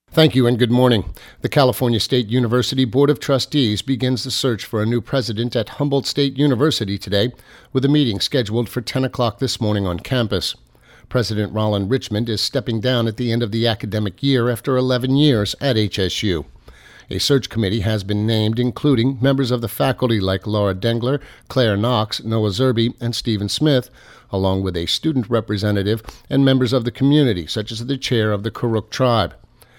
Thank you and good morning. The California State University Board of Trustees begins the search for a new president at Humboldt State University today, with a meeting scheduled for 10 o'clock this morning on campus. President Roland Richmond is stepping down at the end of the academic year after 11 years at HSU. A search committee has been named, including members of the faculty like Laura Dengler, Claire Knox, Noah Zerby, and Stephen Smith, along with a student representative and members of the community, such as the chair of the Kuruk tribe.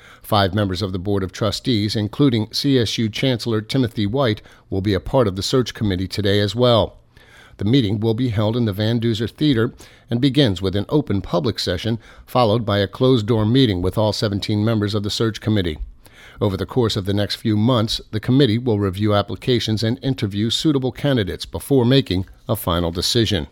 5 members of the Board of Trustees, including CSU Chancellor Timothy White, will be a part of the search committee today as well. The meeting will be held in the Van Duzer Theater and begins with an open public session, followed by a closed-door meeting with all 17 members of the search committee. Over the course of the next few months, the committee will review applications and interview suitable candidates before making a final decision.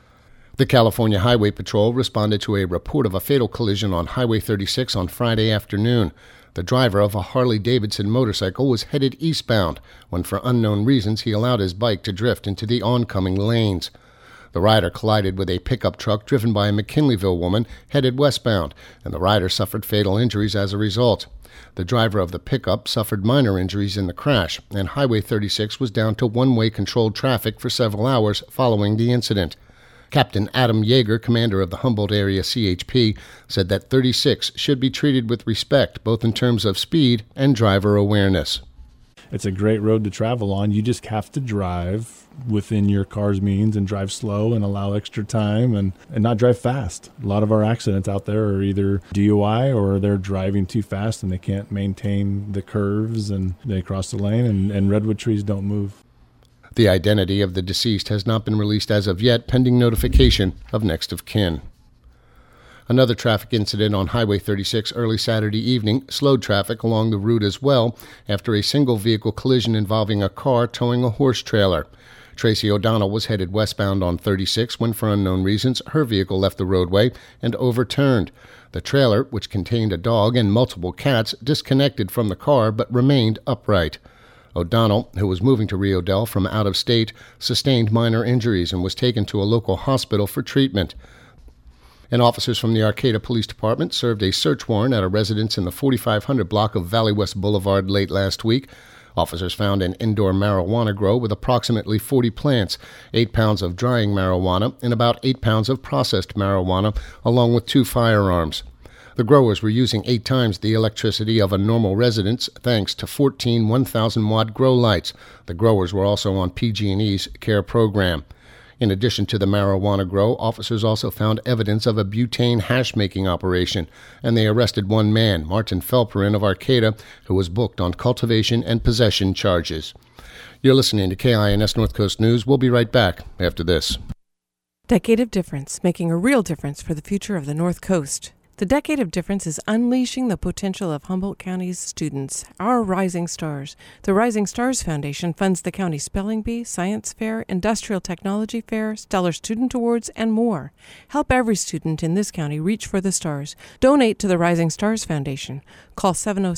The California Highway Patrol responded to a report of a fatal collision on Highway 36 on Friday afternoon. The driver of a Harley-Davidson motorcycle was headed eastbound when, for unknown reasons, he allowed his bike to drift into the oncoming lanes. The rider collided with a pickup truck driven by a McKinleyville woman headed westbound, and the rider suffered fatal injuries as a result. The driver of the pickup suffered minor injuries in the crash, and Highway 36 was down to one-way controlled traffic for several hours following the incident. Captain Adam Yeager, commander of the Humboldt Area CHP, said that 36 should be treated with respect, both in terms of speed and driver awareness. It's a great road to travel on. You just have to drive within your car's means and drive slow and allow extra time and not drive fast. A lot of our accidents out there are either DUI or they're driving too fast and they can't maintain the curves and they cross the lane and redwood trees don't move. The identity of the deceased has not been released as of yet, pending notification of next of kin. Another traffic incident on Highway 36 early Saturday evening slowed traffic along the route as well after a single-vehicle collision involving a car towing a horse trailer. Tracy O'Donnell was headed westbound on 36 when, for unknown reasons, her vehicle left the roadway and overturned. The trailer, which contained a dog and multiple cats, disconnected from the car but remained upright. O'Donnell, who was moving to Rio Dell from out of state, sustained minor injuries and was taken to a local hospital for treatment. And officers from the Arcata Police Department served a search warrant at a residence in the 4500 block of Valley West Boulevard late last week. Officers found an indoor marijuana grow with approximately 40 plants, 8 pounds of drying marijuana, and about 8 pounds of processed marijuana, along with 2 firearms. The growers were using 8 times the electricity of a normal residence thanks to 14 1,000-watt grow lights. The growers were also on PG&E's CARE program. In addition to the marijuana grow, officers also found evidence of a butane hash-making operation, and they arrested one man, Martin Felperin of Arcata, who was booked on cultivation and possession charges. You're listening to KINS North Coast News. We'll be right back after this. Decade of Difference, making a real difference for the future of the North Coast. The Decade of Difference is unleashing the potential of Humboldt County's students, our Rising Stars. The Rising Stars Foundation funds the county spelling bee, science fair, industrial technology fair, stellar student awards, and more. Help every student in this county reach for the stars. Donate to the Rising Stars Foundation. Call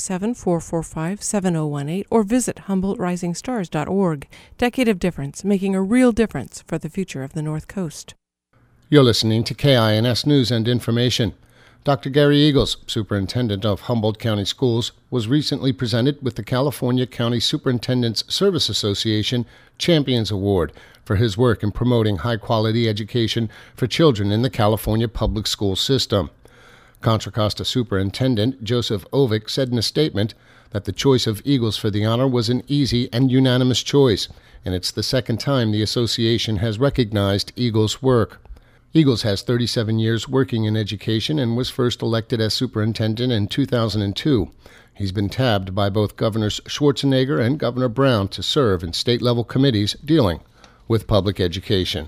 707-445-7018 or visit HumboldtRisingStars.org. Decade of Difference, making a real difference for the future of the North Coast. You're listening to KINS News and Information. Dr. Gary Eagles, Superintendent of Humboldt County Schools, was recently presented with the California County Superintendents Service Association Champions Award for his work in promoting high-quality education for children in the California public school system. Contra Costa Superintendent Joseph Ovick said in a statement that the choice of Eagles for the honor was an easy and unanimous choice, and it's the second time the association has recognized Eagles' work. Eagles has 37 years working in education and was first elected as superintendent in 2002. He's been tabbed by both Governors Schwarzenegger and Governor Brown to serve in state-level committees dealing with public education.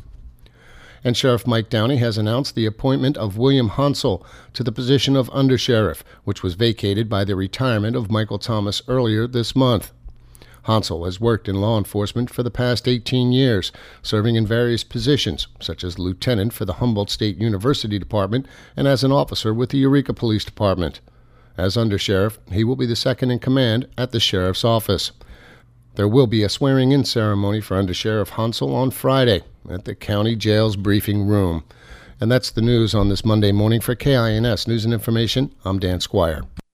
And Sheriff Mike Downey has announced the appointment of William Hansel to the position of Undersheriff, which was vacated by the retirement of Michael Thomas earlier this month. Hansel has worked in law enforcement for the past 18 years, serving in various positions, such as lieutenant for the Humboldt State University Department and as an officer with the Eureka Police Department. As undersheriff, he will be the second in command at the sheriff's office. There will be a swearing-in ceremony for Undersheriff Hansel on Friday at the county jail's briefing room. And that's the news on this Monday morning. For KINS News and Information, I'm Dan Squire.